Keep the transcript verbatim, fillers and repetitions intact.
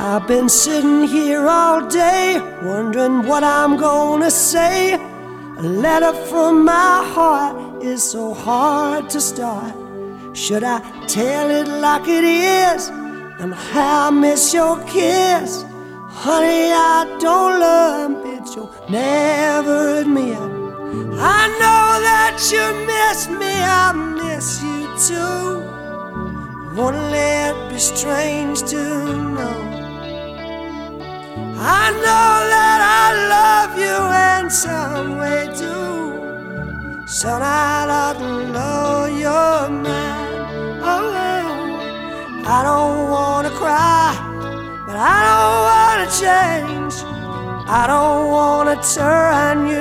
I've been sitting here all day, wondering what I'm gonna say. A letter from my heart is so hard to start. Should I tell it like it is, and how I miss your kiss? Honey, I don't love, but you'll never admit. I know that you miss me, I miss you too. Won't let it be strange to know. I know that I love you in some way too. So I ought to know you're mine. Oh, I don't wanna cry, but I don't wanna change. I don't wanna turn you